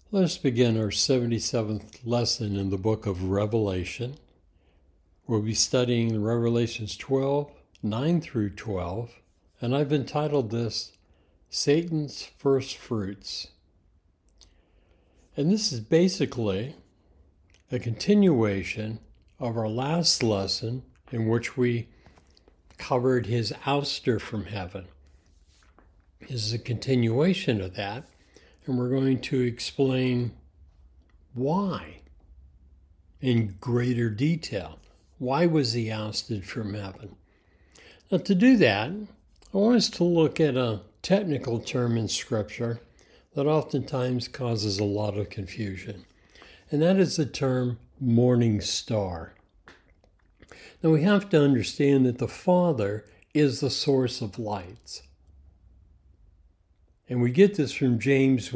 Let us begin our 77th lesson in the book of Revelation. We'll be studying Revelations 12, 9 through 12, and I've entitled this, Satan's First Fruits. And this is basically a continuation of our last lesson in which we covered his ouster from heaven. This is a continuation of that. And we're going to explain why in greater detail. Why was he ousted from heaven? Now, to do that, I want us to look at a technical term in Scripture that oftentimes causes a lot of confusion, and that is the term morning star. Now, we have to understand that the Father is the source of lights. And we get this from James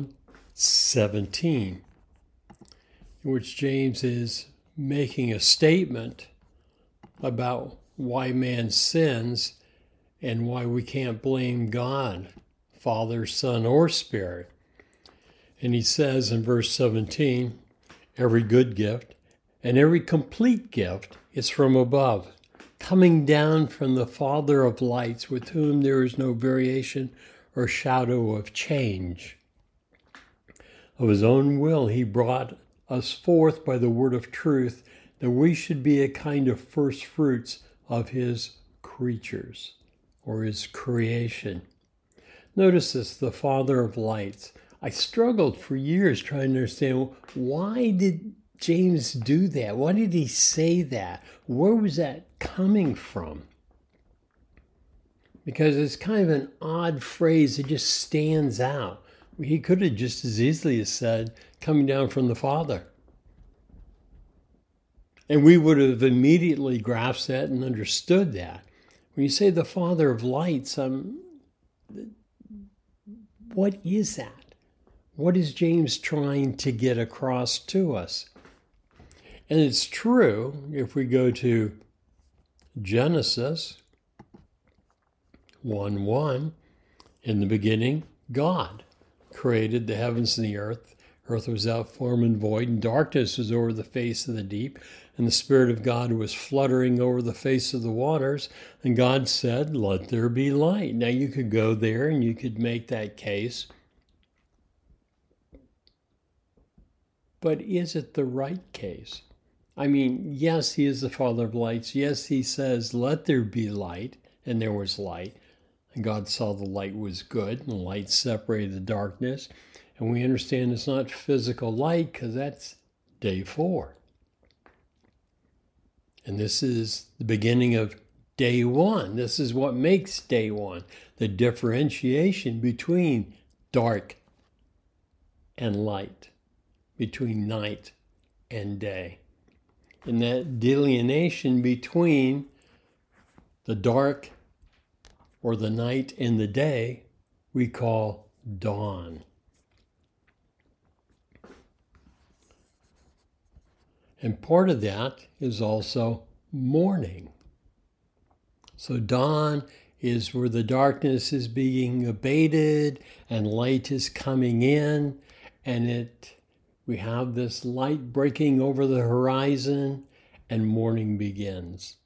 1:17, in which James is making a statement about why man sins and why we can't blame God, Father, Son, or Spirit. And he says in verse 17, every good gift and every complete gift is from above, coming down from the Father of lights, with whom there is no variation or shadow of change. Of his own will, he brought us forth by the word of truth, that we should be a kind of first fruits of his creatures, or his creation. Notice this, the Father of lights. I struggled for years trying to understand, why did James do that? Why did he say that? Where was that coming from? Because it's kind of an odd phrase. It just stands out. He could have just as easily said, coming down from the Father. And we would have immediately grasped that and understood that. When you say the Father of lights, what is that? What is James trying to get across to us? And it's true, if we go to Genesis 1:1, in the beginning, God created the heavens and the earth. Earth was without form and void, and darkness was over the face of the deep, and the Spirit of God was fluttering over the face of the waters. And God said, let there be light. Now you could go there and you could make that case. But is it the right case? I mean, yes, he is the Father of lights. Yes, he says, let there be light, and there was light. And God saw the light was good, and the light separated the darkness. And we understand it's not physical light because that's day 4. And this is the beginning of day 1. This is what makes day 1, the differentiation between dark and light, between night and day. And that delineation between the dark or the night and the day, we call dawn. And part of that is also morning. So dawn is where the darkness is being abated and light is coming in, and we have this light breaking over the horizon, and morning begins.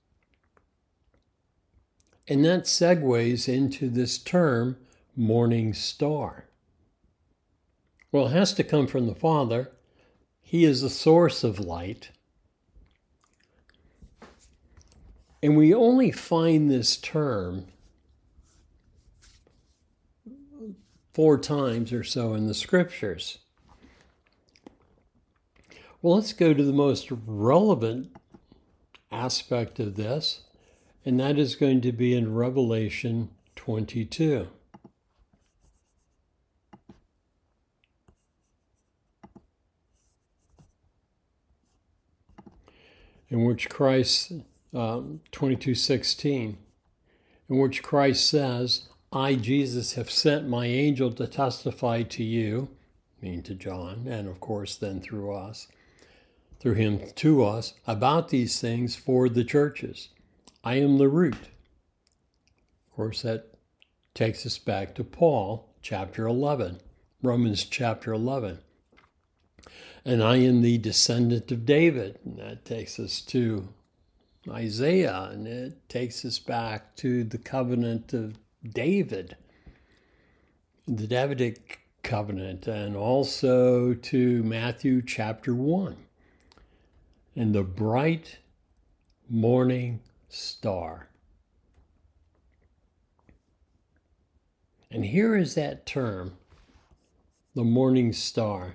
And that segues into this term, morning star. Well, it has to come from the Father. He is the source of light. And we only find this term 4 times or so in the Scriptures. Well, let's go to the most relevant aspect of this, and that is going to be in Revelation 22. In which Christ, 22:16, in which Christ says, I, Jesus, have sent my angel to testify to you, meaning to John, and of course then through him to us, about these things for the churches. I am the root. Of course, that takes us back to Paul, chapter 11, Romans chapter 11. And I am the descendant of David. And that takes us to Isaiah, and it takes us back to the covenant of David, the Davidic covenant, and also to Matthew chapter 1, and the bright morning star. And here is that term, the morning star.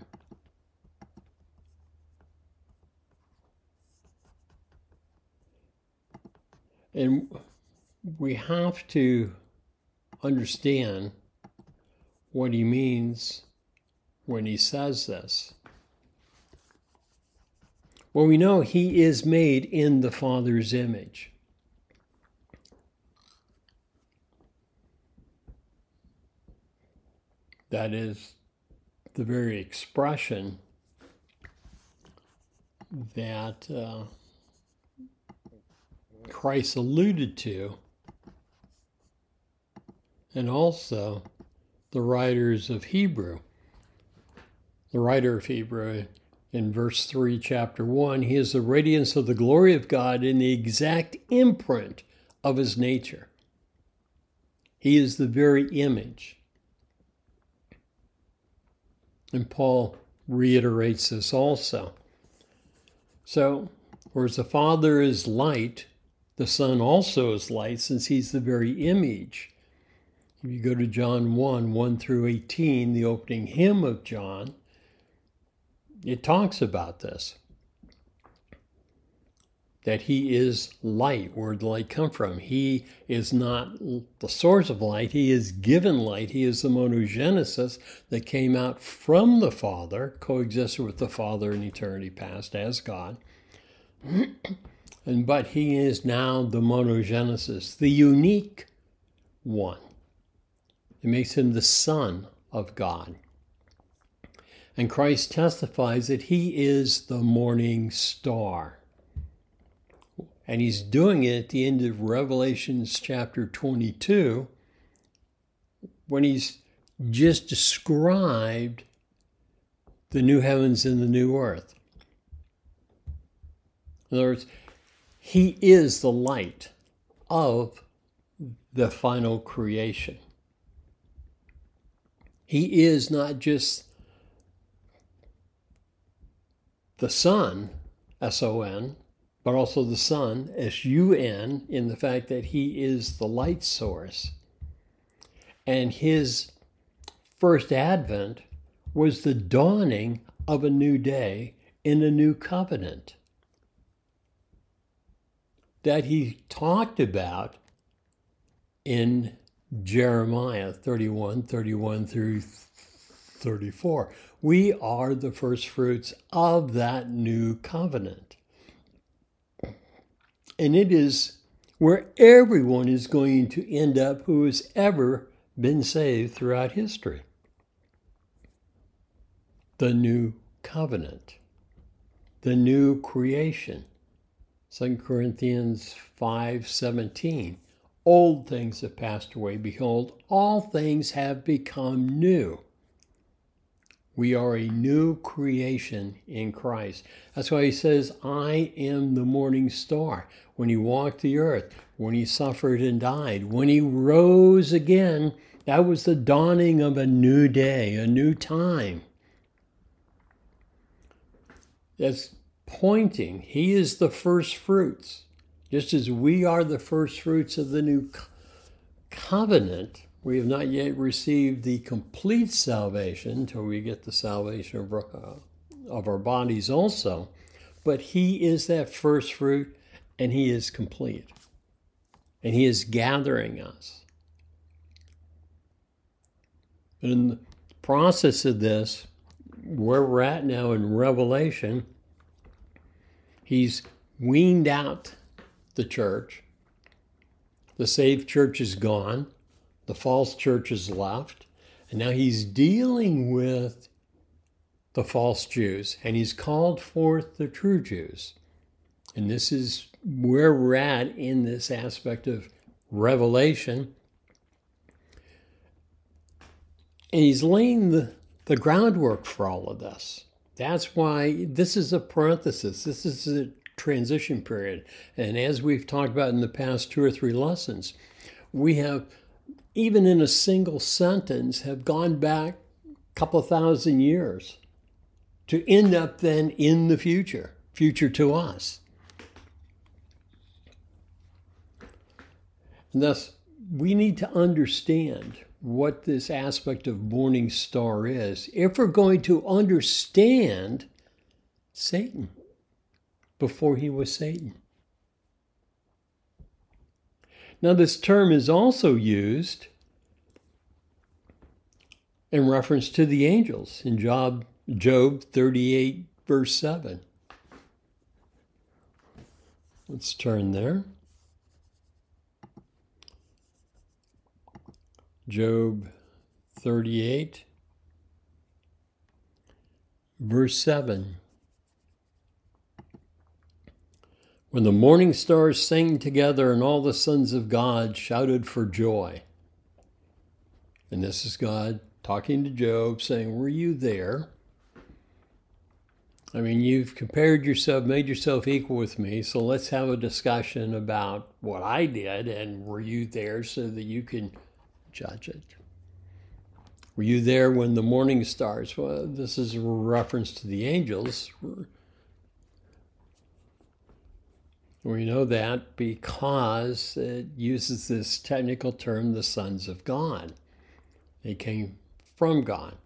And we have to understand what he means when he says this. Well, we know he is made in the Father's image. That is the very expression that Christ alluded to, and also the writers of Hebrew. The writer of Hebrew in verse 3, chapter 1, he is the radiance of the glory of God in the exact imprint of his nature. He is the very image. And Paul reiterates this also. So, whereas the Father is light, the Son also is light, since he's the very image. If you go to John 1 through 18, the opening hymn of John, it talks about this. That he is light. Where did the light come from? He is not the source of light. He is given light. He is the monogenesis that came out from the Father, coexisted with the Father in eternity past as God. But he is now the monogenesis, the unique one. It makes him the Son of God. And Christ testifies that he is the morning star. And he's doing it at the end of Revelation chapter 22, when he's just described the new heavens and the new earth. In other words, he is the light of the final creation. He is not just the Son, S-O-N, but also the Son, S-U-N, in the fact that he is the light source. And his first advent was the dawning of a new day in a new covenant that he talked about in Jeremiah 31 through 34. We are the first fruits of that new covenant. And it is where everyone is going to end up who has ever been saved throughout history. The new covenant, the new creation. 2 Corinthians 5:17. Old things have passed away. Behold, all things have become new. We are a new creation in Christ. That's why he says, I am the morning star. When he walked the earth, when he suffered and died, when he rose again, that was the dawning of a new day, a new time. That's pointing. He is the first fruits. Just as we are the first fruits of the new covenant, we have not yet received the complete salvation until we get the salvation of our bodies also. But he is that first fruit, and he is complete. And he is gathering us. And in the process of this, where we're at now in Revelation, he's weaned out the church. The saved church is gone. The false church is left. And now he's dealing with the false Jews. And he's called forth the true Jews. And this is where we're at in this aspect of Revelation. And he's laying the groundwork for all of this. That's why this is a parenthesis. This is a transition period. And as we've talked about in the past 2 or 3 lessons, we have, even in a single sentence, have gone back a couple thousand years to end up then in the future to us. And thus, we need to understand what this aspect of morning star is if we're going to understand Satan before he was Satan. Now, this term is also used in reference to the angels in Job 38, verse 7. Let's turn there. Job 38, verse 7. When the morning stars sang together and all the sons of God shouted for joy. And this is God talking to Job, saying, were you there? I mean, you've compared yourself, made yourself equal with me, so let's have a discussion about what I did, and were you there so that you can judge it? Were you there when the morning stars? Well, this is a reference to the angels. We know that because it uses this technical term, the sons of God. They came from God.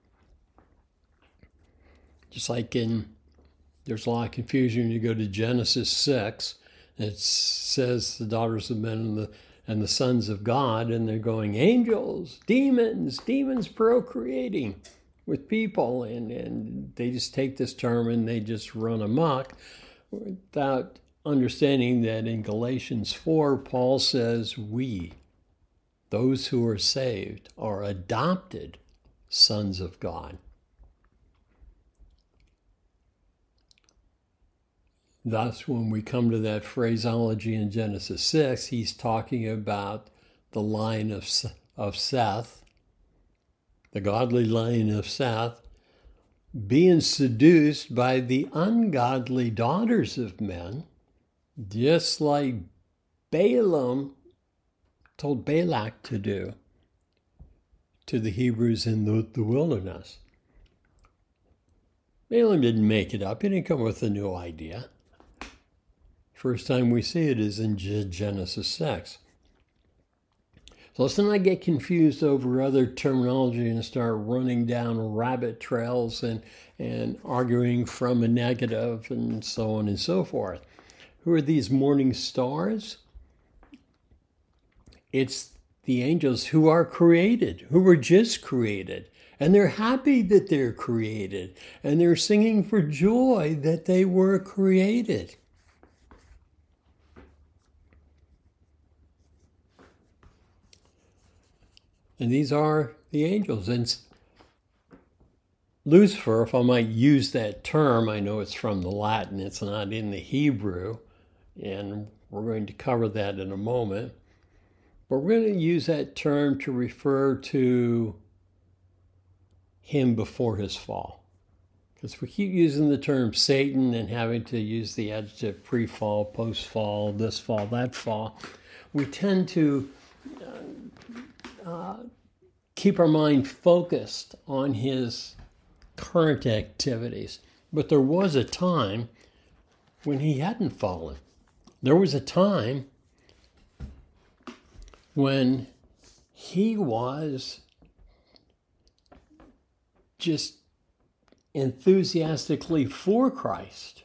Just like there's a lot of confusion when you go to Genesis 6, it says the daughters of men and the sons of God, and they're going, angels, demons procreating with people, and they just take this term and they just run amok without understanding that in Galatians 4, Paul says we, those who are saved, are adopted sons of God. Thus, when we come to that phraseology in Genesis 6, he's talking about the line of Seth, the godly line of Seth, being seduced by the ungodly daughters of men, just like Balaam told Balak to do to the Hebrews in the wilderness. Balaam didn't make it up. He didn't come with a new idea. First time we see it is in Genesis 6. So let's not get confused over other terminology and start running down rabbit trails and arguing from a negative and so on and so forth. Who are these morning stars? It's the angels who are created, who were just created. And they're happy that they're created. And they're singing for joy that they were created. And these are the angels. And Lucifer, if I might use that term, I know it's from the Latin, it's not in the Hebrew, and we're going to cover that in a moment. But we're going to use that term to refer to him before his fall. Because we keep using the term Satan and having to use the adjective pre-fall, post-fall, this fall, that fall. We tend to keep our mind focused on his current activities. But there was a time when he hadn't fallen. There was a time when he was just enthusiastically for Christ.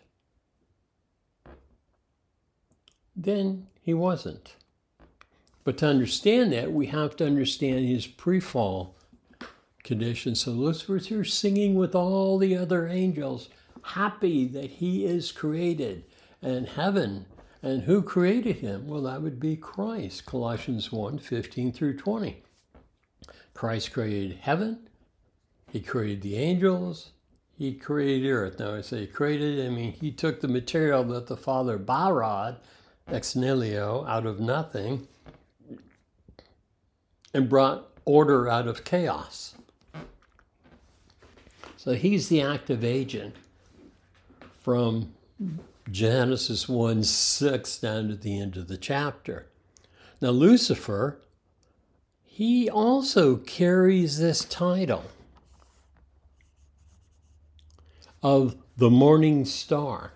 Then he wasn't. But to understand that, we have to understand his pre-fall condition. So Lucifer's here singing with all the other angels, happy that he is created, and heaven. And who created him? Well, that would be Christ, Colossians 1, 15 through 20. Christ created heaven, he created the angels, he created earth. Now I say created, I mean he took the material that the Father borrowed, ex nihilo, out of nothing, and brought order out of chaos. So he's the active agent from Genesis 1:6 down to the end of the chapter. Now, Lucifer, he also carries this title of the morning star.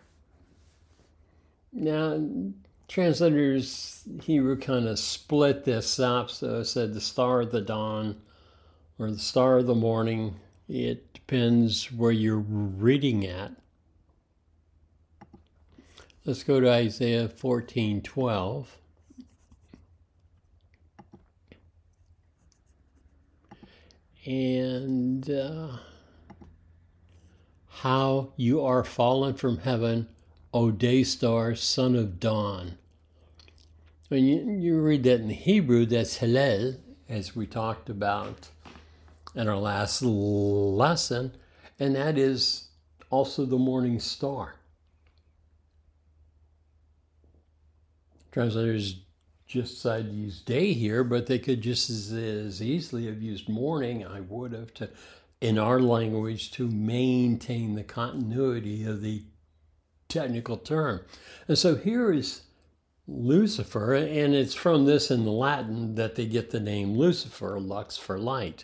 Now, translators, Hebrew kind of split this up, so it said the star of the dawn or the star of the morning. It depends where you're reading at. Let's go to Isaiah 14:12. And how you are fallen from heaven, O day star, son of dawn. When you read that in Hebrew, that's Hillel, as we talked about in our last lesson, and that is also the morning star. Translators just decided to use day here, but they could just as easily have used morning. I would have, to, in our language, to maintain the continuity of the technical term. And so here is Lucifer, and it's from this in the Latin that they get the name Lucifer, lux for light.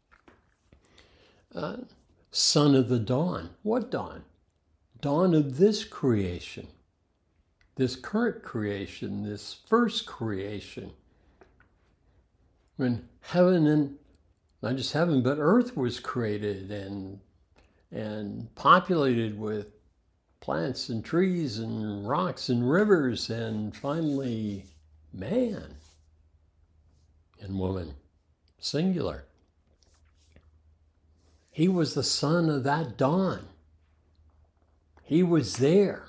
Son of the dawn. What dawn? Dawn of this creation. This current creation, this first creation. When heaven, and not just heaven, but earth was created and populated with plants and trees and rocks and rivers, and finally man and woman, singular. He was the son of that dawn. He was there.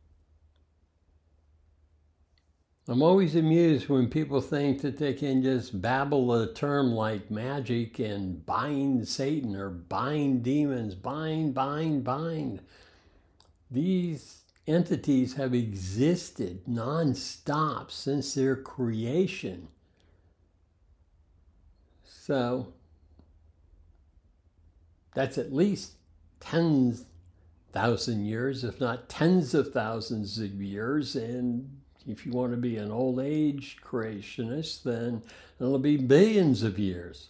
I'm always amused when people think that they can just babble a term like magic and bind Satan or bind demons, bind. These entities have existed nonstop since their creation. So that's at least 10,000 years, if not tens of thousands of years, and if you want to be an old age creationist, then it'll be billions of years.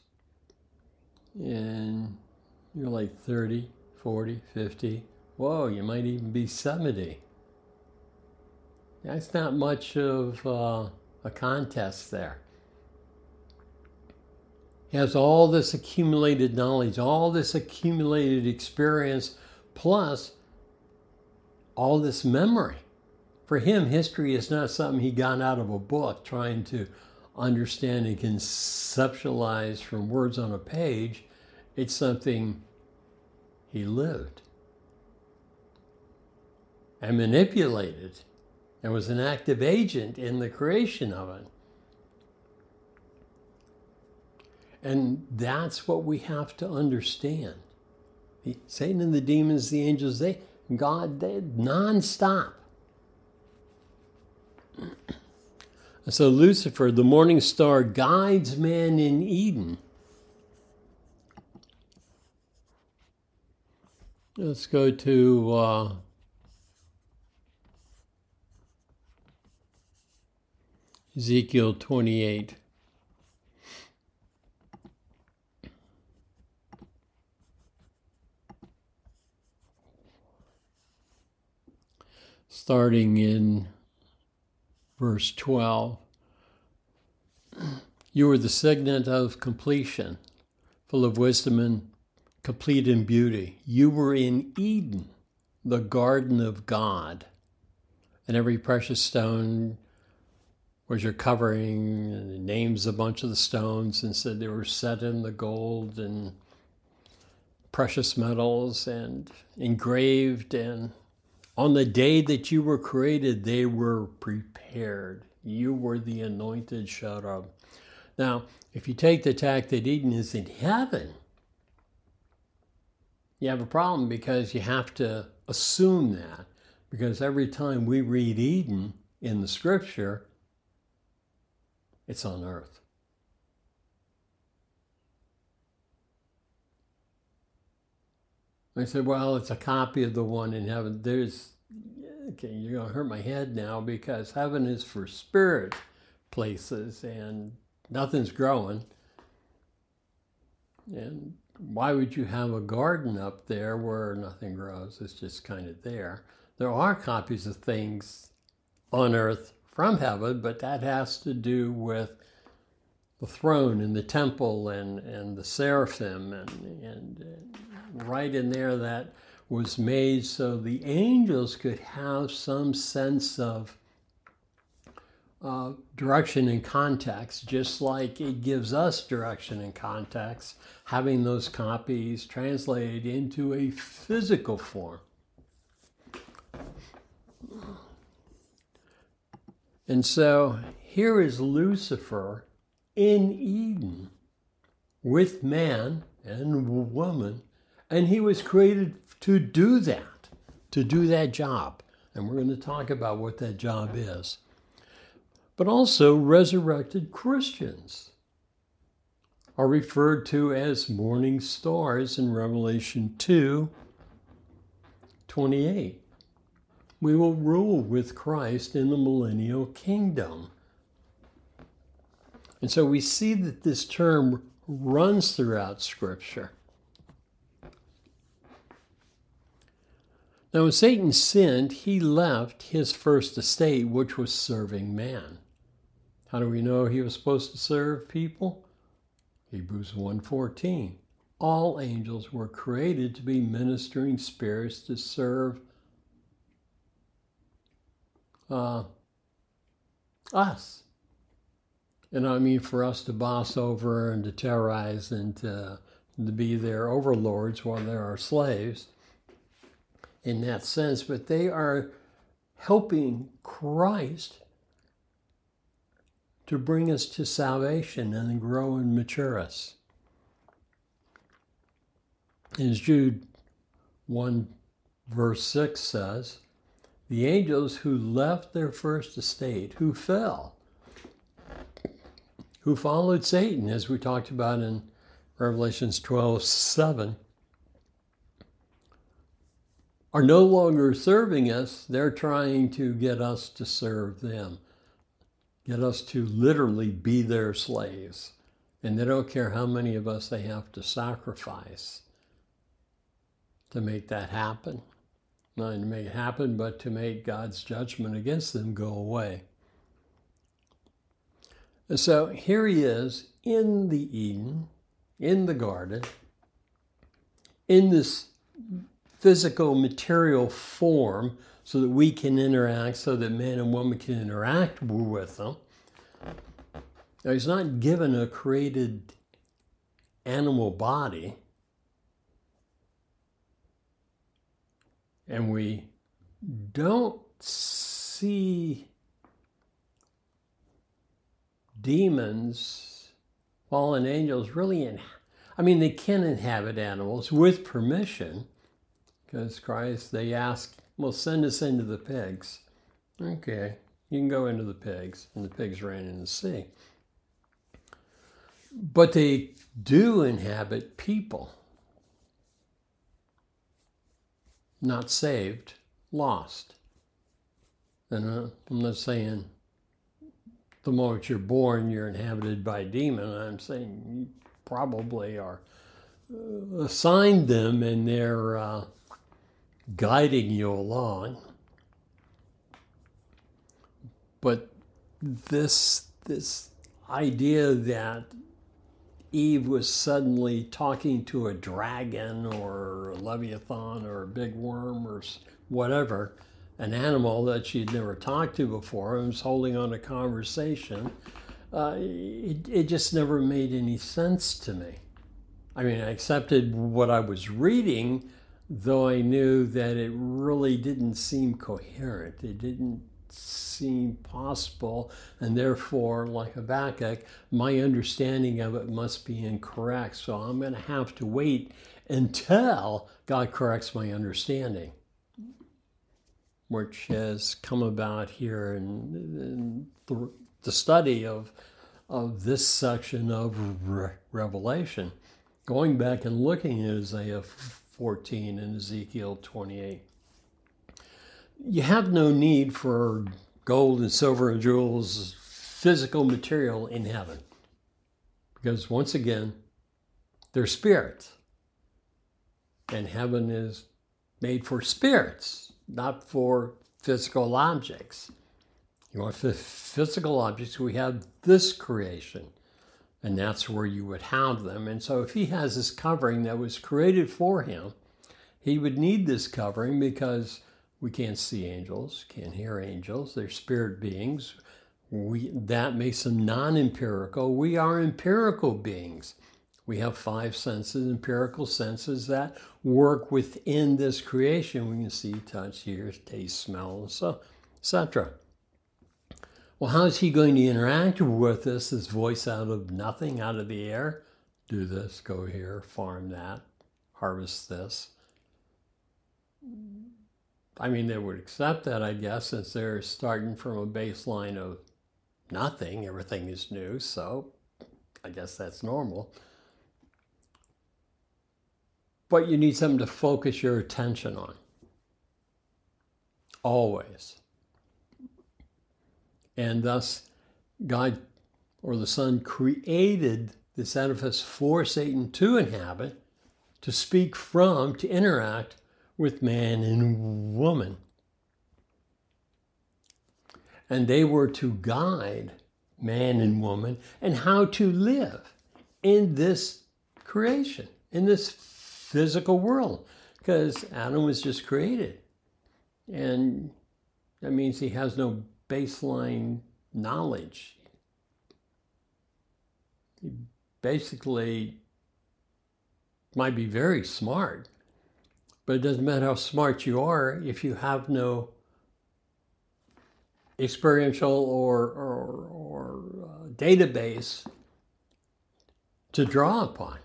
And you're like 30, 40, 50. Whoa, you might even be 70. That's not much of a contest there. He has all this accumulated knowledge, all this accumulated experience, plus all this memory. For him, history is not something he got out of a book trying to understand and conceptualize from words on a page. It's something he lived and manipulated and was an active agent in the creation of it. And that's what we have to understand. Satan and the demons, the angels, God did nonstop. So Lucifer, the morning star, guides man in Eden. Let's go to Ezekiel 28. Starting in verse 12. You are the signet of completion, full of wisdom and complete in beauty. You were in Eden, the garden of God, and every precious stone was your covering, and it names a bunch of the stones and said they were set in the gold and precious metals and engraved, and on the day that you were created, they were prepared. You were the anointed cherub. Now, if you take the tack that Eden is in heaven, you have a problem, because you have to assume that. Because every time we read Eden in the scripture, it's on earth. I said, well, it's a copy of the one in heaven. There's okay, you're going to hurt my head now because heaven is for spirit places and nothing's growing. And why would you have a garden up there where nothing grows? It's just kind of there. There are copies of things on earth from heaven, but that has to do with the throne and the temple and the seraphim and right in there that was made so the angels could have some sense of direction and context, just like it gives us direction and context, having those copies translated into a physical form. And so here is Lucifer in Eden with man and woman, and he was created to do that job. And we're going to talk about what that job is. But also resurrected Christians are referred to as morning stars in Revelation 2:28. We will rule with Christ in the millennial kingdom. And so we see that this term runs throughout Scripture. Now, when Satan sinned, he left his first estate, which was serving man. How do we know he was supposed to serve people? Hebrews 1:14. All angels were created to be ministering spirits to serve us. And I mean for us to boss over and to terrorize and to be their overlords while they're our slaves in that sense. But they are helping Christ to bring us to salvation and grow and mature us. As Jude 1 verse 6 says, the angels who left their first estate, who fell, who followed Satan, as we talked about in Revelations 12:7, are no longer serving us. They're trying to get us to serve them, get us to literally be their slaves. And they don't care how many of us they have to sacrifice to make that happen. Not to make it happen, but to make God's judgment against them go away. And so here he is in the Eden, in the garden, in this physical material form so that we can interact, so that man and woman can interact with them. Now, he's not given a created animal body. And we don't see demons, fallen angels really they can inhabit animals with permission, because Christ, they ask, well, send us into the pigs. Okay, you can go into the pigs, and the pigs ran in the sea. But they do inhabit people. Not saved, lost. And I'm not saying the moment you're born you're inhabited by a demon. I'm saying you probably are assigned them and they're guiding you along. But this idea that Eve was suddenly talking to a dragon or a leviathan or a big worm or whatever, an animal that she'd never talked to before and was holding on a conversation, it just never made any sense to me. I mean, I accepted what I was reading, though I knew that it really didn't seem coherent. It didn't seem possible, and therefore, like Habakkuk, my understanding of it must be incorrect. So I'm going to have to wait until God corrects my understanding, which has come about here in the study of this section of Revelation, going back and looking at Isaiah 14 and Ezekiel 28. You have no need for gold and silver and jewels, physical material in heaven. Because once again, they're spirits. And heaven is made for spirits, not for physical objects. You want physical objects, we have this creation. And that's where you would have them. And so if he has this covering that was created for him, he would need this covering because we can't see angels, can't hear angels. They're spirit beings. That makes them non-empirical. We are empirical beings. We have 5 senses, empirical senses that work within this creation. We can see, touch, hear, taste, smell, so etc. Well, how is he going to interact with this voice out of nothing, out of the air? Do this, go here, farm that, harvest this. I mean, they would accept that, I guess, since they're starting from a baseline of nothing. Everything is new, so I guess that's normal. But you need something to focus your attention on. Always. And thus, God or the Son created this edifice for Satan to inhabit, to speak from, to interact with man and woman. And they were to guide man and woman and how to live in this creation, in this physical world, because Adam was just created. And that means he has no baseline knowledge. He basically might be very smart, but it doesn't matter how smart you are if you have no experiential or database to draw upon.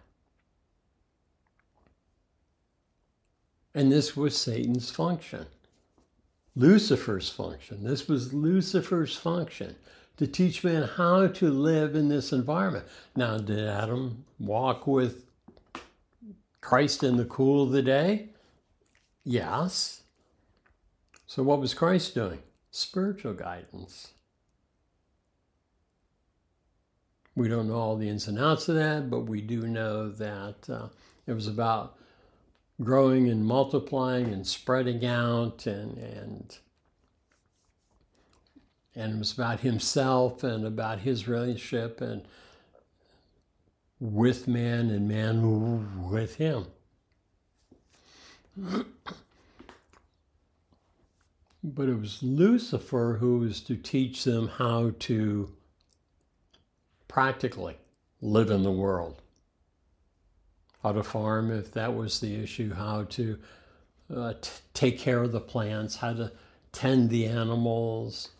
And this was Satan's function. Lucifer's function. This was Lucifer's function, to teach man how to live in this environment. Now, did Adam walk with Christ in the cool of the day? Yes. So what was Christ doing? Spiritual guidance. We don't know all the ins and outs of that, but we do know that it was about growing and multiplying and spreading out, and it was about himself and about his relationship and with man and man with him. But it was Lucifer who was to teach them how to practically live in the world. How to farm, if that was the issue, how to take care of the plants, how to tend the animals,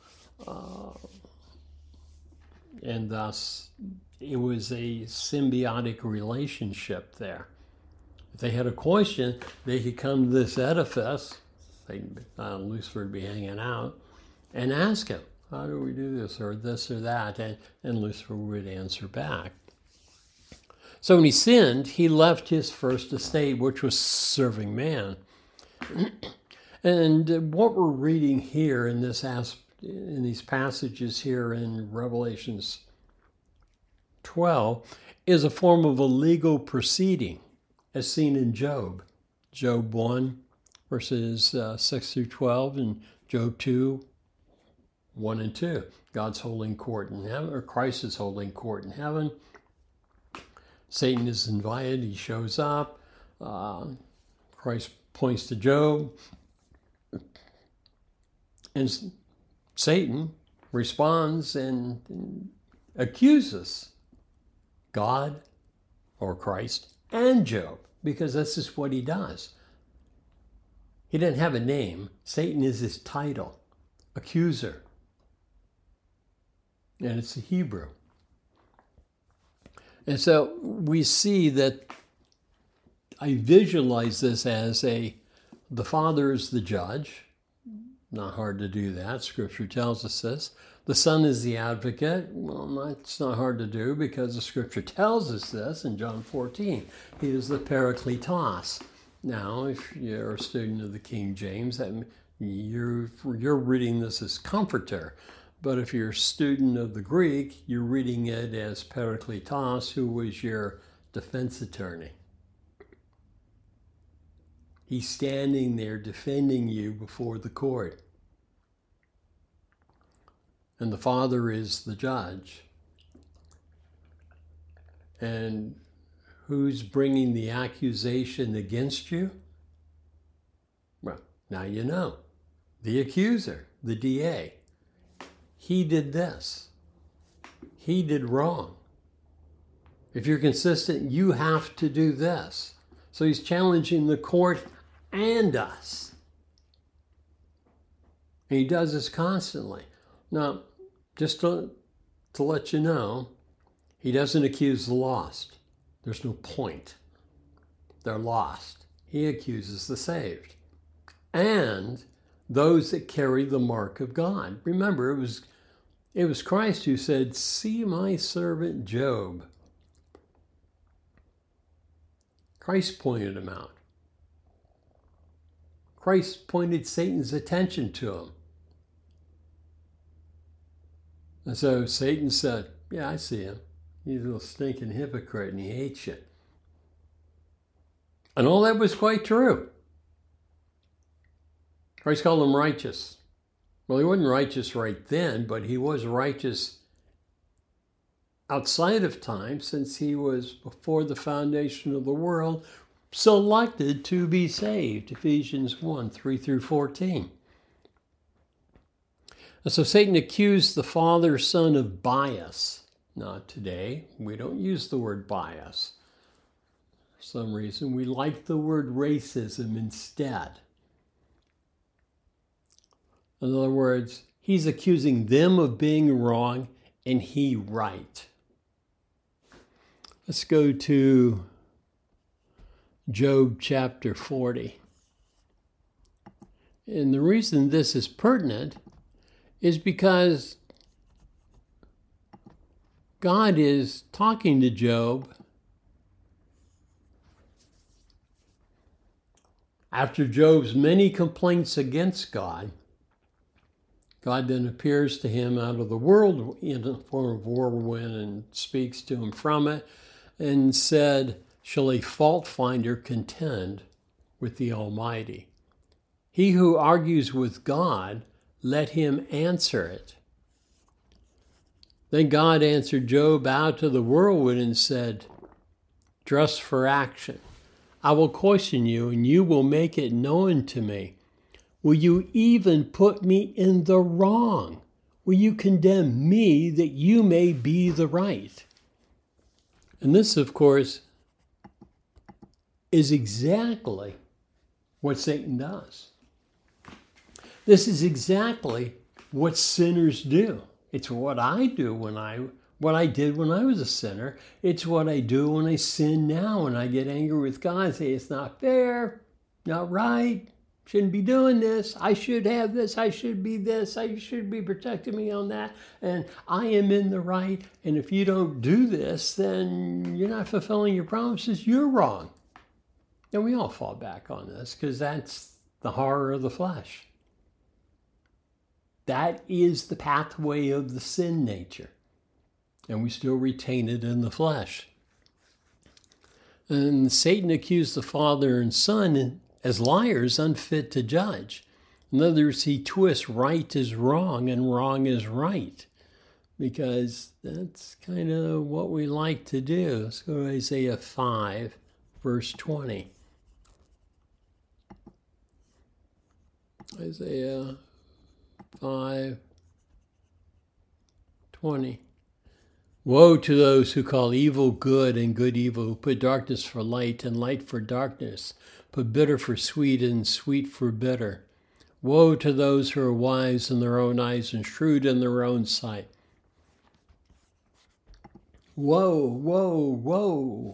and thus it was a symbiotic relationship there. If they had a question, they could come to this edifice, Lucifer would be hanging out, and ask him, how do we do this or that, and Lucifer would answer back. So when he sinned, he left his first estate, which was serving man. And what we're reading here in these passages here in Revelations 12 is a form of a legal proceeding, as seen in Job. Job 1, verses 6 through 12, and Job 2, 1 and 2. God's holding court in heaven, or Christ is holding court in heaven. Satan is invited, he shows up. Christ points to Job. And Satan responds and accuses God or Christ and Job, because this is what he does. He didn't have a name. Satan is his title, accuser. And it's the Hebrew. And so we see that I visualize this as the Father is the judge. Not hard to do that. Scripture tells us this. The Son is the advocate. Well, it's not hard to do because the Scripture tells us this in John 14. He is the Parakletos. Now, if you're a student of the King James, that You're reading this as comforter. But if you're a student of the Greek, you're reading it as Parakletos, who was your defense attorney. He's standing there defending you before the court. And the Father is the judge. And who's bringing the accusation against you? Well, now you know. The accuser, the DA. He did this. He did wrong. If you're consistent, you have to do this. So he's challenging the court and us. And he does this constantly. Now, just to let you know, he doesn't accuse the lost. There's no point. They're lost. He accuses the saved. And those that carry the mark of God. Remember, it was Christ who said, "See my servant Job." Christ pointed him out. Christ pointed Satan's attention to him. And so Satan said, "Yeah, I see him. He's a little stinking hypocrite and he hates you." And all that was quite true. Christ called him righteous. Well, he wasn't righteous right then, but he was righteous outside of time, since he was, before the foundation of the world, selected to be saved. Ephesians 1, 3 through 14. And so Satan accused the Father, Son of bias. Not today. We don't use the word bias. For some reason, we like the word racism instead. In other words, he's accusing them of being wrong and he right. Let's go to Job chapter 40. And the reason this is pertinent is because God is talking to Job after Job's many complaints against God. God then appears to him out of the world in the form of whirlwind and speaks to him from it and said, "Shall a fault finder contend with the Almighty? He who argues with God, let him answer it." Then God answered Job out of the whirlwind and said, "Dress for action. I will question you and you will make it known to me. Will you even put me in the wrong? Will you condemn me that you may be the right?" And this, of course, is exactly what Satan does. This is exactly what sinners do. It's what I do what I did when I was a sinner. It's what I do when I sin now and I get angry with God and say, "It's not fair, not right. Shouldn't be doing this. I should have this. I should be this. I should be protecting me on that. And I am in the right. And if you don't do this, then you're not fulfilling your promises. You're wrong." And we all fall back on this because that's the horror of the flesh. That is the pathway of the sin nature. And we still retain it in the flesh. And Satan accused the Father and Son as liars unfit to judge. In other words, he twists right as wrong and wrong as right, because that's kind of what we like to do. Let's go to Isaiah 5, verse 20. Isaiah 5, 20. Woe to those who call evil good and good evil, who put darkness for light and light for darkness, put bitter for sweet and sweet for bitter. Woe to those who are wise in their own eyes and shrewd in their own sight. Woe, woe, woe.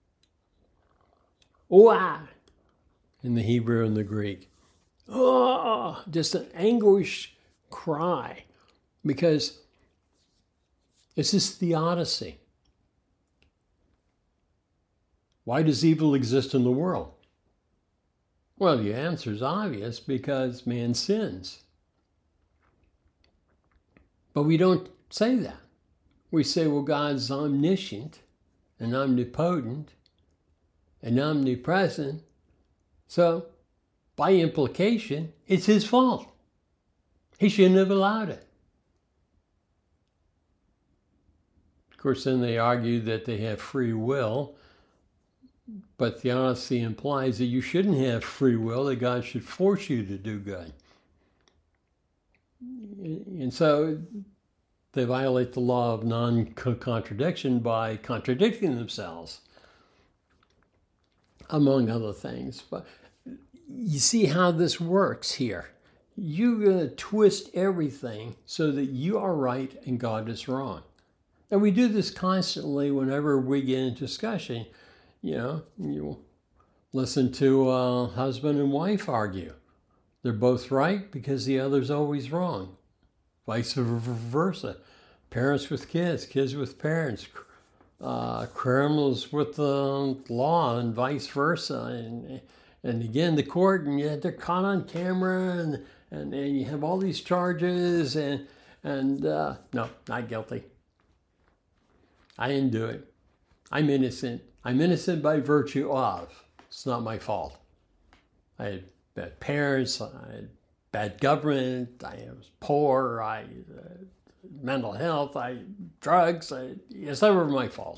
Oah, in the Hebrew and the Greek. Oh, just an anguish cry, because it's this theodicy. Why does evil exist in the world? Well, the answer is obvious, because man sins. But we don't say that. We say, well, God's omniscient and omnipotent and omnipresent, so by implication, it's his fault. He shouldn't have allowed it. Of course, then they argue that they have free will, but theodicy implies that you shouldn't have free will, that God should force you to do good. And so they violate the law of non-contradiction by contradicting themselves, among other things. But you see how this works here. You're going to twist everything so that you are right and God is wrong. And we do this constantly whenever we get into discussion. You listen to a husband and wife argue. They're both right because the other's always wrong. Vice versa. Parents with kids, kids with parents, criminals with the law, and vice versa. And again, the court, and yet they're caught on camera, and you have all these charges, and no, not guilty. I didn't do it. I'm innocent. I'm innocent by virtue of. It's not my fault. I had bad parents. I had bad government. I was poor. I mental health. Drugs. It's never my fault.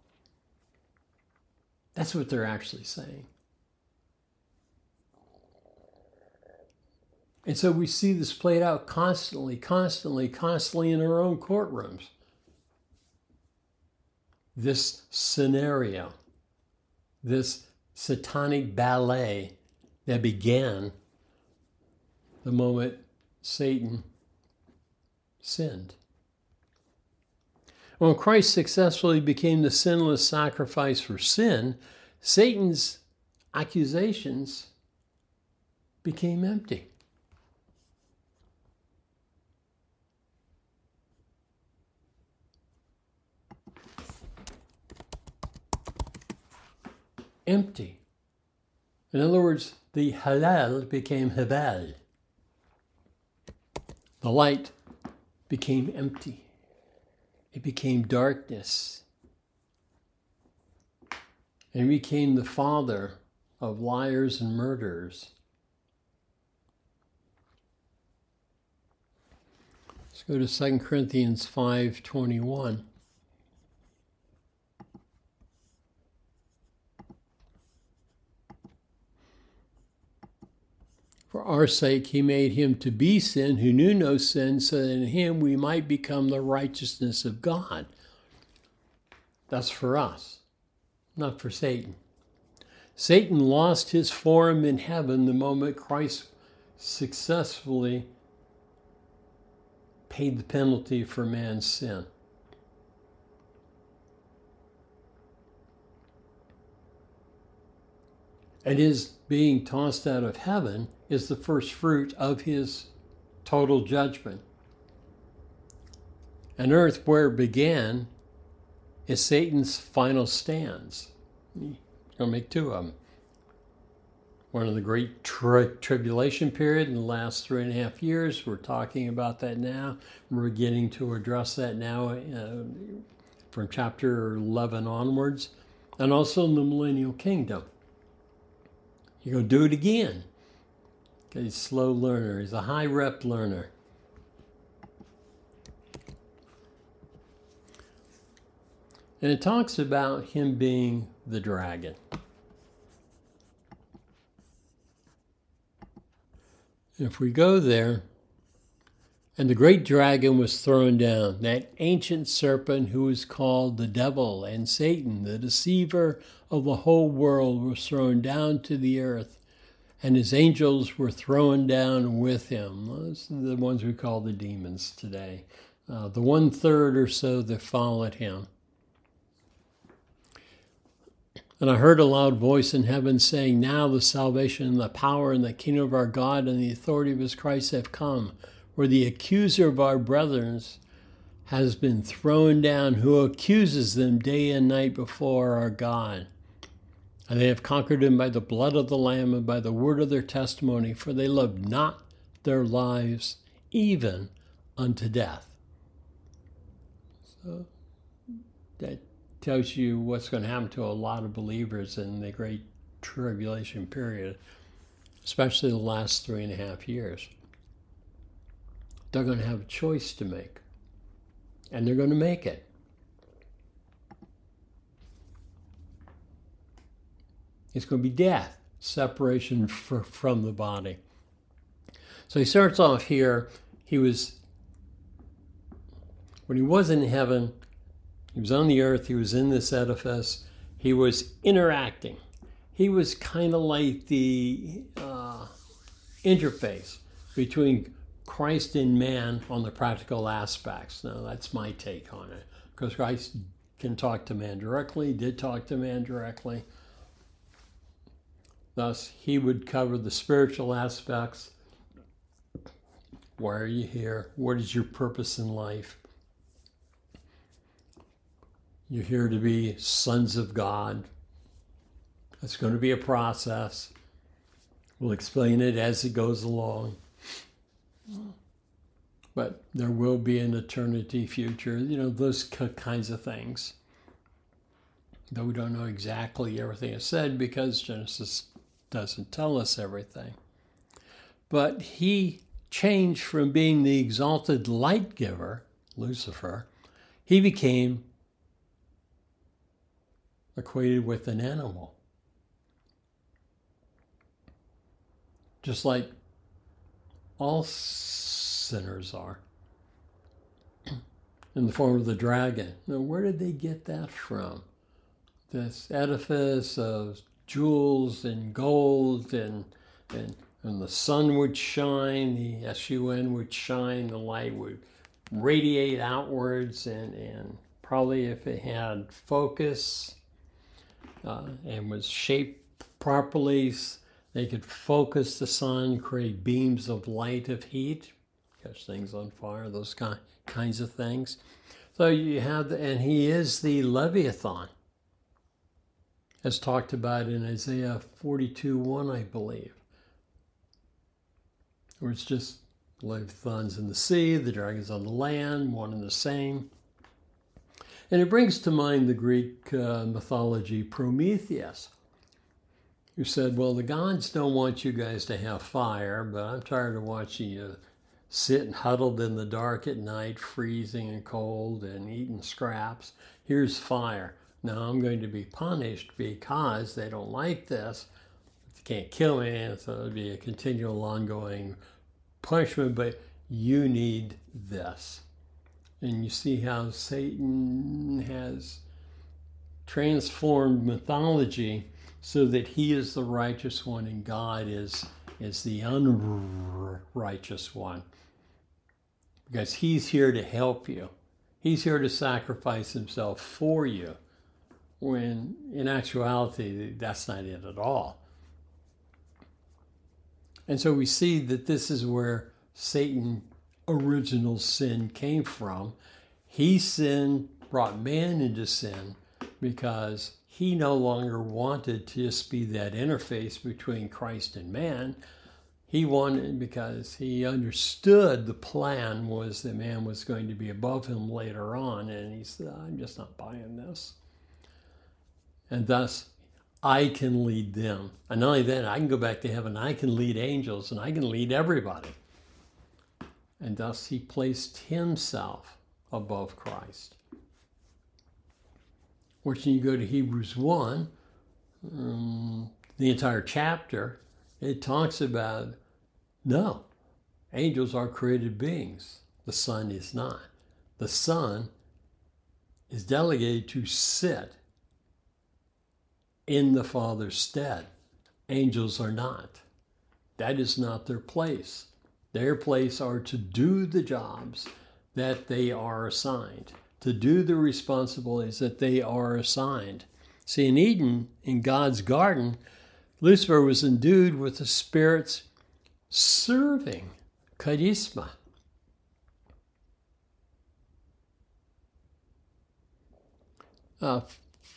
That's what they're actually saying. And so we see this played out constantly in our own courtrooms. This scenario, this satanic ballet that began the moment Satan sinned. When Christ successfully became the sinless sacrifice for sin, Satan's accusations became empty. Empty. In other words, the halal became habal. The light became empty. It became darkness. And became the father of liars and murderers. Let's go to 2 Corinthians 5:21. For our sake he made him to be sin who knew no sin, so that in him we might become the righteousness of God. That's for us, not for Satan. Satan lost his forum in heaven the moment Christ successfully paid the penalty for man's sin. And his being tossed out of heaven is the first fruit of his total judgment. And earth, where it began, is Satan's final stands. He's going to make two of them. One of the great tribulation period in the last 3.5 years. We're talking about that now. We're beginning to address that now from chapter 11 onwards. And also in the millennial kingdom. You're going to do it again. He's a slow learner. He's a high rep learner. And it talks about him being the dragon. If we go there, and the great dragon was thrown down, that ancient serpent who is called the devil and Satan, the deceiver of the whole world, was thrown down to the earth, and his angels were thrown down with him. Those are the ones we call the demons today. The 1/3 or so that followed him. And I heard a loud voice in heaven saying, now the salvation and the power and the kingdom of our God and the authority of his Christ have come, where the accuser of our brethren has been thrown down, who accuses them day and night before our God. And they have conquered him by the blood of the Lamb and by the word of their testimony, for they loved not their lives even unto death. So that tells you what's going to happen to a lot of believers in the Great Tribulation period, especially the last 3.5 years. They're going to have a choice to make, and they're going to make it. It's going to be death, separation from the body. So he starts off here. When he was in heaven, he was on the earth, he was in this edifice, he was interacting. He was kind of like the interface between Christ and man on the practical aspects. Now, that's my take on it, because Christ can talk to man directly, did talk to man directly. Thus, he would cover the spiritual aspects. Why are you here? What is your purpose in life? You're here to be sons of God. It's going to be a process. We'll explain it as it goes along. But there will be an eternity future, those kinds of things. Though we don't know exactly everything is said because Genesis doesn't tell us everything. But he changed from being the exalted light giver, Lucifer, he became equated with an animal. Just like all sinners are, in the form of the dragon. Now, where did they get that from? This edifice of jewels and gold, and the sun would shine, the S-U-N would shine, the light would radiate outwards, and probably if it had focus and was shaped properly, they could focus the sun, create beams of light, of heat, catch things on fire, those kinds of things. So you have, and he is the Leviathan, as talked about in Isaiah 42:1, I believe, where it's just Leviathans in the sea, the dragons on the land, one and the same. And it brings to mind the Greek mythology Prometheus, who said, well, the gods don't want you guys to have fire, but I'm tired of watching you sit huddled in the dark at night, freezing and cold and eating scraps. Here's fire. Now I'm going to be punished because they don't like this. They can't kill me, so it'll be a continual ongoing punishment, but you need this. And you see how Satan has transformed mythology so that he is the righteous one and God is the unrighteous one. Because he's here to help you. He's here to sacrifice himself for you. When in actuality, that's not it at all. And so we see that this is where Satan's original sin came from. He brought man into sin because he no longer wanted to just be that interface between Christ and man. He wanted, because he understood the plan was that man was going to be above him later on, and he said, I'm just not buying this. And thus, I can lead them. And not only that, I can go back to heaven, I can lead angels, and I can lead everybody. And thus, he placed himself above Christ. Which, when you go to Hebrews 1, the entire chapter, it talks about, no, angels are created beings. The Son is not. The Son is delegated to sit in the Father's stead. Angels are not. That is not their place. Their place are to do the jobs that they are assigned, to do the responsibilities that they are assigned. See, in Eden, in God's garden, Lucifer was endued with the Spirit's serving, charisma.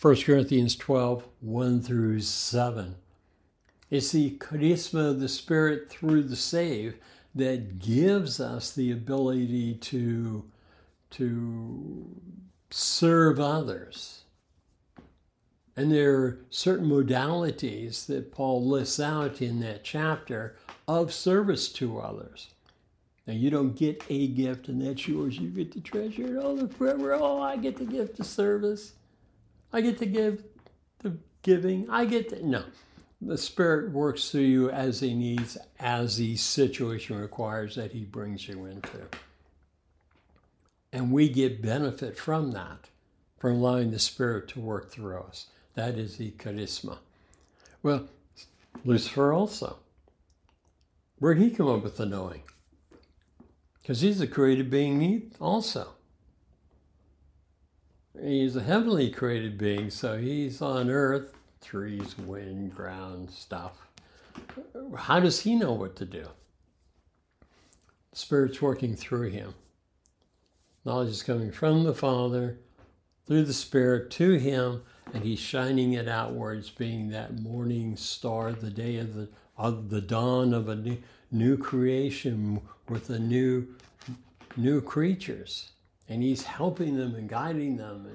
1 Corinthians 12, 1 through 7. It's the charisma of the Spirit through the saved that gives us the ability to serve others. And there are certain modalities that Paul lists out in that chapter of service to others. Now, you don't get a gift and that's yours. You get to treasure it all forever. Oh, I get the gift of service. I get to give the giving. No. The Spirit works through you as He needs, as the situation requires that He brings you into. And we get benefit from that, from allowing the Spirit to work through us. That is the charisma. Well, Lucifer also. Where'd he come up with the knowing? Because he's a created being also. He's a heavenly created being, so he's on earth, trees, wind, ground, stuff. How does he know what to do? The Spirit's working through him. Knowledge is coming from the Father, through the Spirit, to him, and he's shining it outwards, being that morning star, the day of the dawn of a new creation with the new creatures. And he's helping them and guiding them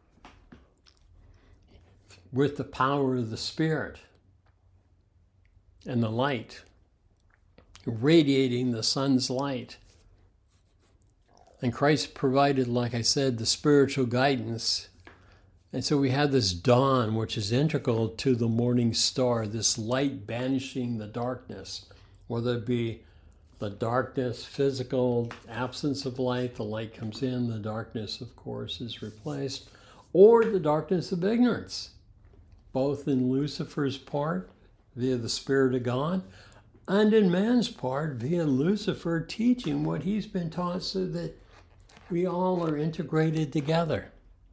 with the power of the Spirit and the light, radiating the sun's light. And Christ provided, like I said, the spiritual guidance. And so we have this dawn, which is integral to the morning star, this light banishing the darkness, whether it be the darkness, physical absence of light, the light comes in, the darkness, of course, is replaced, or the darkness of ignorance, both in Lucifer's part via the Spirit of God, and in man's part via Lucifer teaching what he's been taught, so that we all are integrated together.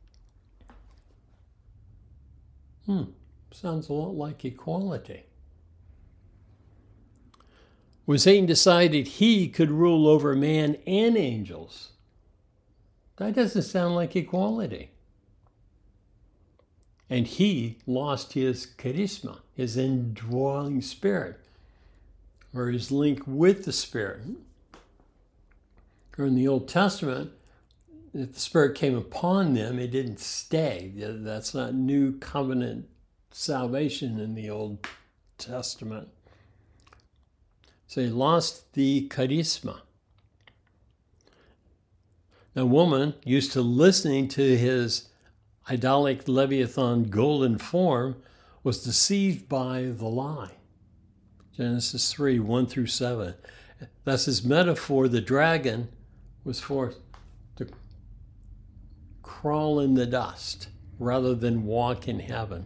Sounds a lot like equality. When Satan decided he could rule over man and angels, that doesn't sound like equality. And he lost his charisma, his indwelling spirit, or his link with the Spirit. Or in the Old Testament, if the Spirit came upon them, it didn't stay. That's not new covenant salvation in the Old Testament. So he lost the charisma. A woman, used to listening to his idolic Leviathan golden form, was deceived by the lie. Genesis 3, 1 through 7. Thus his metaphor, the dragon, was forced to crawl in the dust rather than walk in heaven.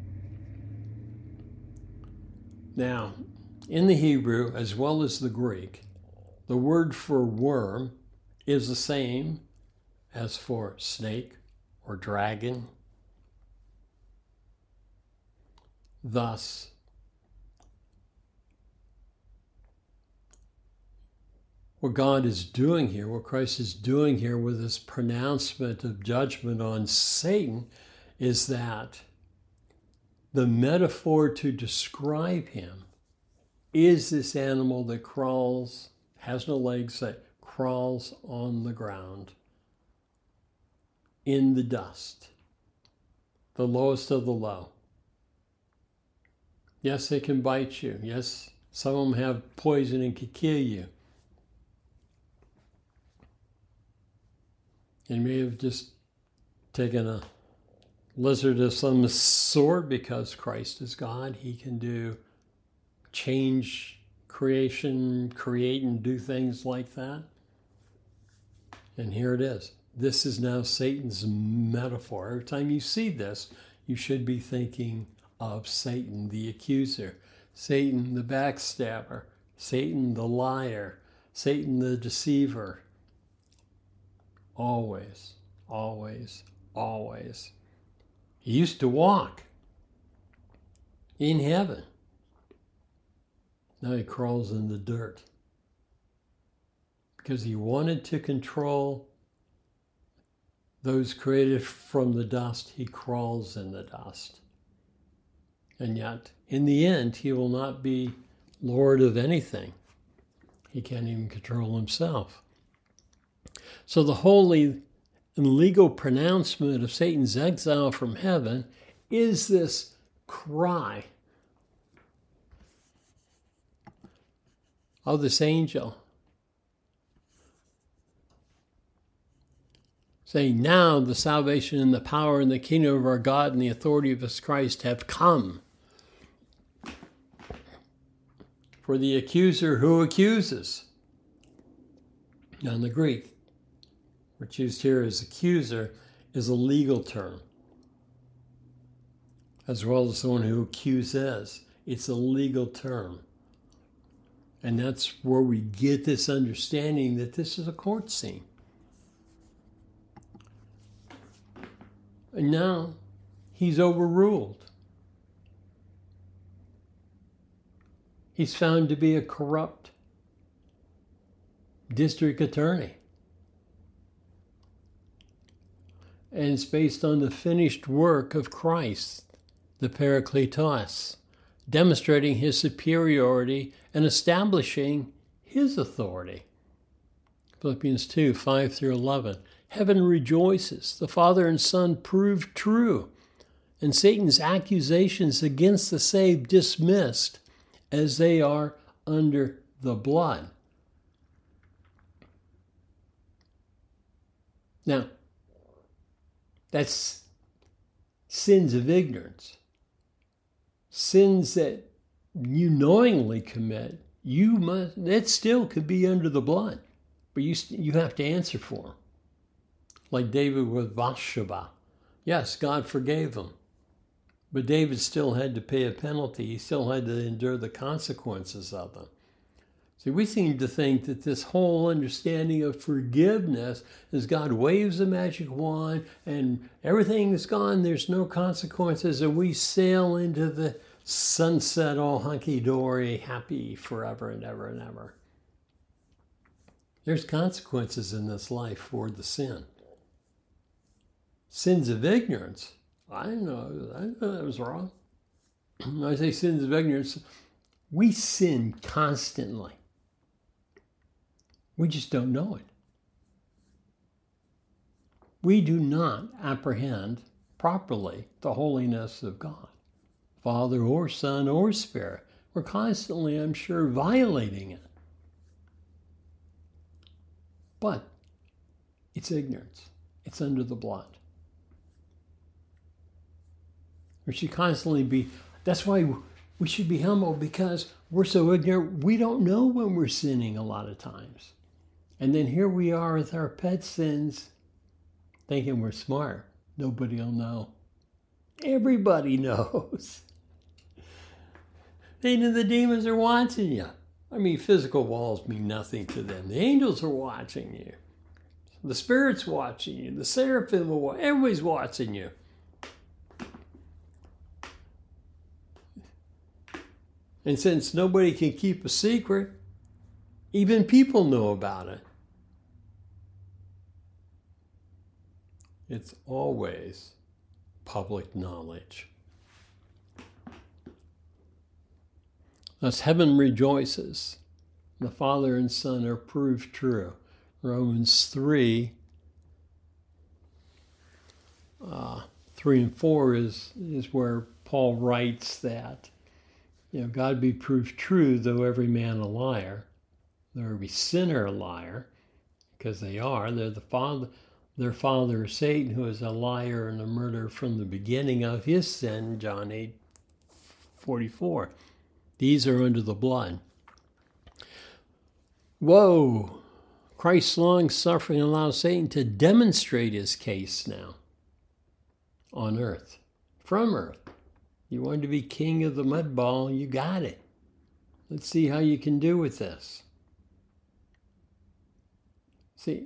Now, in the Hebrew, as well as the Greek, the word for worm is the same as for snake or dragon. Thus, what God is doing here, what Christ is doing here with this pronouncement of judgment on Satan, is that the metaphor to describe him is this animal that crawls, has no legs, that crawls on the ground in the dust, the lowest of the low. Yes, they can bite you. Yes, some of them have poison and can kill you. You may have just taken a lizard of some sort. Because Christ is God, he can change creation, create and do things like that. And here it is. This is now Satan's metaphor. Every time you see this, you should be thinking of Satan, the accuser, Satan, the backstabber, Satan, the liar, Satan, the deceiver. Always, always, always. He used to walk in heaven. Now he crawls in the dirt because he wanted to control Those created from the dust, he crawls in the dust. And yet, in the end, he will not be Lord of anything. He can't even control himself. So the holy and legal pronouncement of Satan's exile from heaven is this cry of this angel saying, now the salvation and the power and the kingdom of our God and the authority of his Christ have come. For the accuser who accuses. Now in the Greek, which used here as accuser, is a legal term, as well as someone who accuses. It's a legal term. And that's where we get this understanding that this is a court scene. And now he's overruled. He's found to be a corrupt district attorney. And it's based on the finished work of Christ, the Parakletos, demonstrating his superiority and establishing his authority. Philippians 2, 5 through 11. Heaven rejoices. The Father and Son proved true, and Satan's accusations against the saved dismissed, as they are under the blood. Now, that's sins of ignorance. Sins that you knowingly commit, that still could be under the blood, but you have to answer for them. Like David with Bathsheba. Yes, God forgave him, but David still had to pay a penalty. He still had to endure the consequences of them. See, we seem to think that this whole understanding of forgiveness is God waves a magic wand and everything is gone, there's no consequences, and we sail into the sunset all hunky-dory, happy forever and ever and ever. There's consequences in this life for the sin. Sins of ignorance, I know that was wrong. When I say sins of ignorance, we sin constantly. We just don't know it. We do not apprehend properly the holiness of God, Father or Son or Spirit. We're constantly, I'm sure, violating it. But it's ignorance. It's under the blood. We should constantly be, that's why we should be humble, because we're so ignorant, we don't know when we're sinning a lot of times. And then here we are with our pet sins, thinking we're smart. Nobody will know. Everybody knows. They know the demons are watching you. I mean, physical walls mean nothing to them. The angels are watching you. The Spirit's watching you. The seraphim are watching. Everybody's watching you. And since nobody can keep a secret, even people know about it. It's always public knowledge. Thus heaven rejoices. The Father and Son are proved true. Romans 3, 3 and 4 is where Paul writes that, God be proved true, though every man a liar, though every sinner a liar, because they are. They're their father is Satan, who is a liar and a murderer from the beginning of his sin, John 8:44. These are under the blood. Whoa! Christ's long suffering allows Satan to demonstrate his case now on earth, from earth. You wanted to be king of the mud ball, you got it. Let's see how you can do with this. See,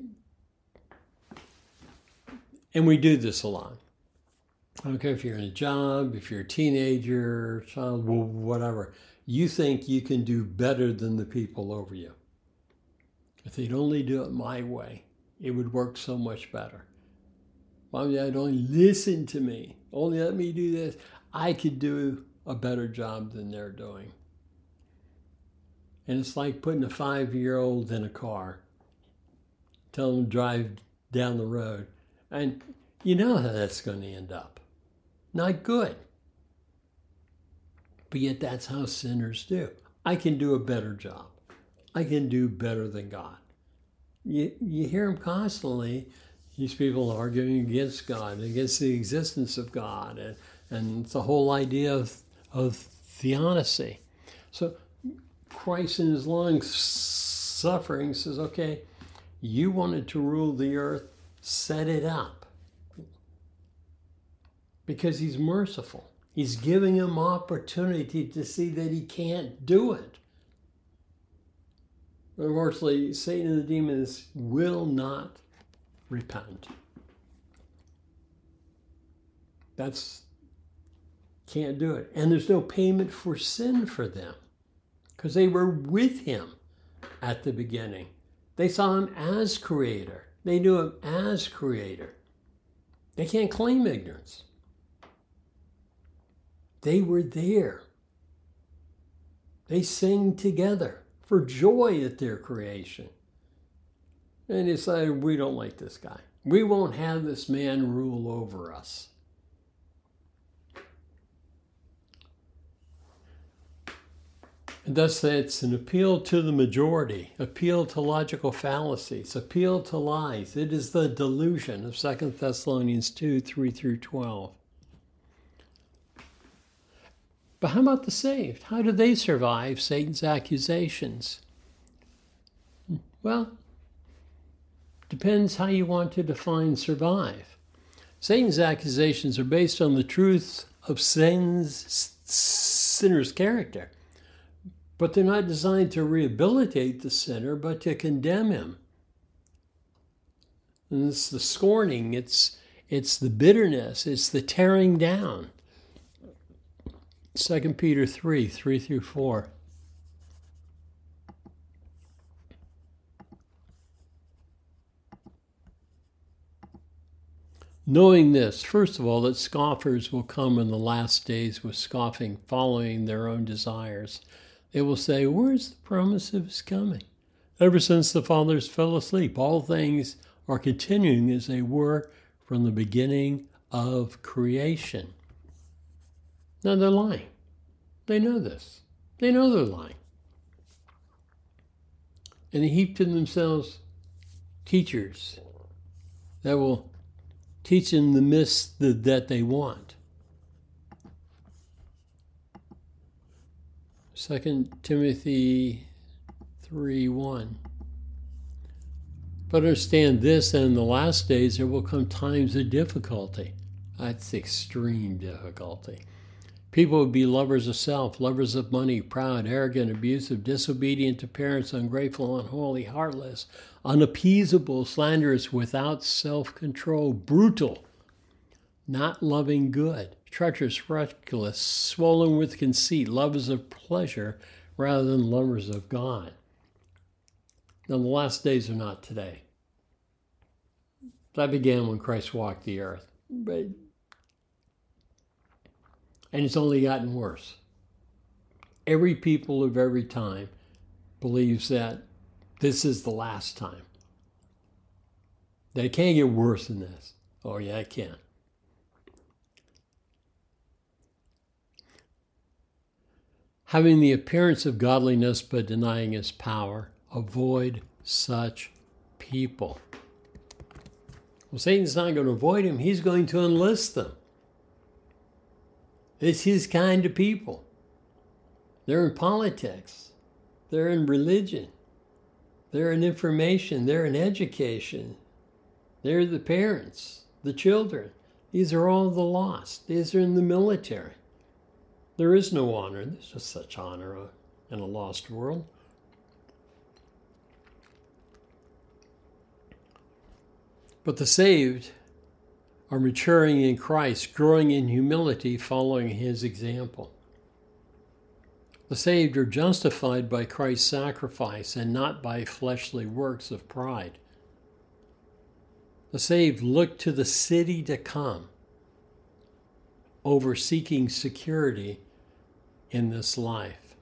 and we do this a lot. I don't care if you're in a job, if you're a teenager, child, whatever. You think you can do better than the people over you. If they'd only do it my way, it would work so much better. Why would God only listen to me? Only let me do this. I could do a better job than they're doing. And it's like putting a 5-year-old in a car, telling them to drive down the road. And you know how that's going to end up. Not good. But yet that's how sinners do. I can do a better job. I can do better than God. You hear them constantly, these people arguing against God, against the existence of God, and the whole idea of theodicy. So Christ in his long suffering says, okay, you wanted to rule the earth, set it up. Because he's merciful. He's giving him opportunity to see that he can't do it. Unfortunately, Satan and the demons will not repent. Can't do it. And there's no payment for sin for them. Because they were with him at the beginning. They saw him as creator. They knew him as creator. They can't claim ignorance. They were there. They sang together for joy at their creation. And decided, we don't like this guy. We won't have this man rule over us. And thus it's an appeal to the majority, appeal to logical fallacies, appeal to lies. It is the delusion of 2 Thessalonians 2, 3 through 12. But how about the saved? How do they survive Satan's accusations? Well, depends how you want to define survive. Satan's accusations are based on the truth of sinner's character. But they're not designed to rehabilitate the sinner, but to condemn him. And it's the scorning, it's the bitterness, it's the tearing down. 2 Peter 3, 3 through 4. Knowing this, first of all, that scoffers will come in the last days with scoffing, following their own desires. They will say, where's the promise of his coming? Ever since the fathers fell asleep, all things are continuing as they were from the beginning of creation. Now they're lying. They know this. They know they're lying. And they heap to themselves teachers that will teach them the myths that they want. 2 Timothy 3:1. But understand this, and in the last days there will come times of difficulty. That's extreme difficulty. People will be lovers of self, lovers of money, proud, arrogant, abusive, disobedient to parents, ungrateful, unholy, heartless, unappeasable, slanderous, without self-control, brutal, not loving good, treacherous, reckless, swollen with conceit, lovers of pleasure rather than lovers of God. Now, the last days are not today. That began when Christ walked the earth. And it's only gotten worse. Every people of every time believes that this is the last time. That it can't get worse than this. Oh, yeah, it can. Having the appearance of godliness but denying its power, avoid such people. Well, Satan's not going to avoid him. He's going to enlist them. It's his kind of people. They're in politics. They're in religion. They're in information. They're in education. They're the parents, the children. These are all the lost. These are in the military. There is no honor. There's just such honor in a lost world. But the saved are maturing in Christ, growing in humility, following his example. The saved are justified by Christ's sacrifice and not by fleshly works of pride. The saved look to the city to come over seeking security in this life.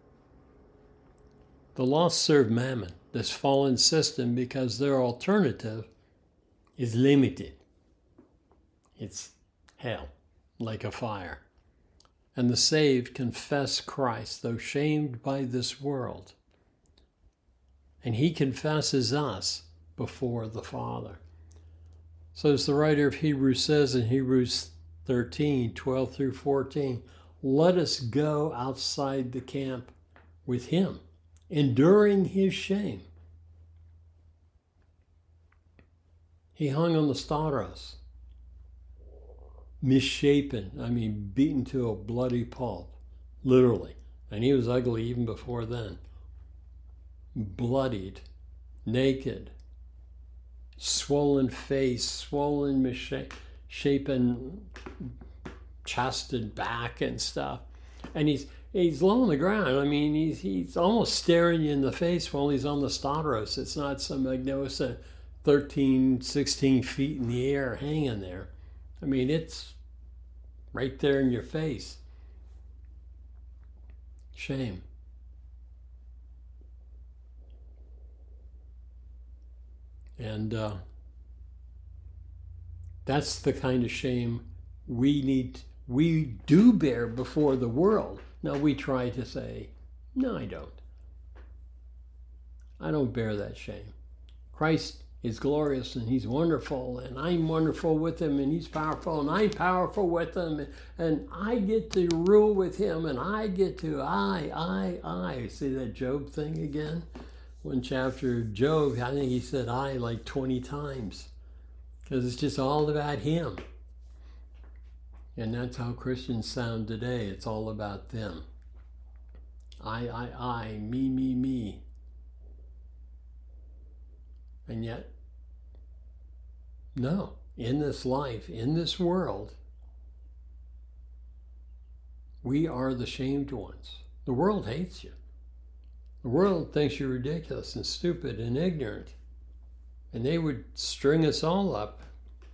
The lost serve mammon, this fallen system, because their alternative is limited. It's hell, like a fire. And the saved confess Christ, though shamed by this world. And he confesses us before the Father. So as the writer of Hebrews says in Hebrews 13, 12 through 14, let us go outside the camp with him, enduring his shame. He hung on the stauros, misshapen, beaten to a bloody pulp, literally. And he was ugly even before then. Bloodied, naked, swollen face, swollen, misshapen, chested back and stuff. And he's low on the ground. He's almost staring you in the face while he's on the stauros. It's not some magnificent 13, 16 feet in the air hanging there. It's right there in your face. Shame. And that's the kind of shame we do bear before the world. Now we try to say, no, I don't. I don't bear that shame. Christ is glorious and he's wonderful and I'm wonderful with him and he's powerful and I'm powerful with him and I get to rule with him and I get to I. See that Job thing again? One chapter of Job, I think he said I like 20 times because it's just all about him. And that's how Christians sound today. It's all about them. I, me. And yet, no, in this life, in this world, we are the shamed ones. The world hates you. The world thinks you're ridiculous and stupid and ignorant. And they would string us all up,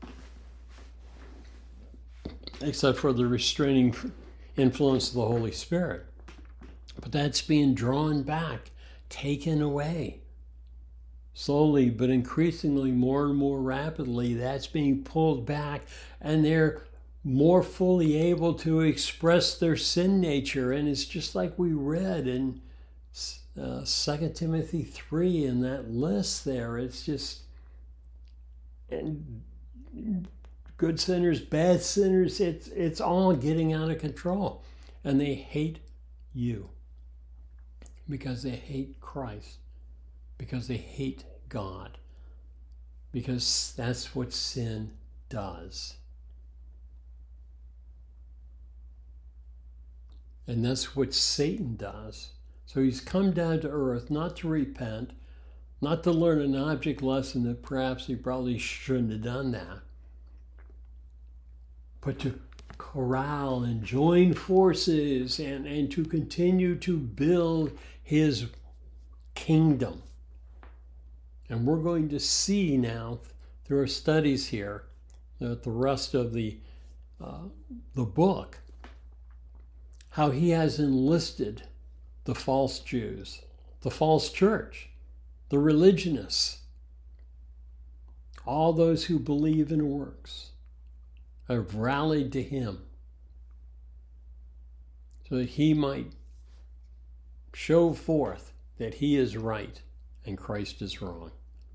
except for the restraining influence of the Holy Spirit. But that's being drawn back, taken away. Slowly, but increasingly, more and more rapidly, that's being pulled back, and they're more fully able to express their sin nature. And it's just like we read in 2 Timothy 3 in that list there. It's just, and good sinners, bad sinners, it's all getting out of control. And they hate you because they hate Christ, because they hate God, because that's what sin does. And that's what Satan does. So he's come down to earth not to repent, not to learn an object lesson that perhaps he probably shouldn't have done that, but to corral and join forces and to continue to build his kingdom. And we're going to see now through our studies here that the rest of the book, how he has enlisted the false Jews, the false church, the religionists, all those who believe in works, have rallied to him so that he might show forth that he is right and Christ is wrong.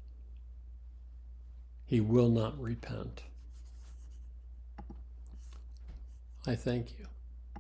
He will not repent. I thank you.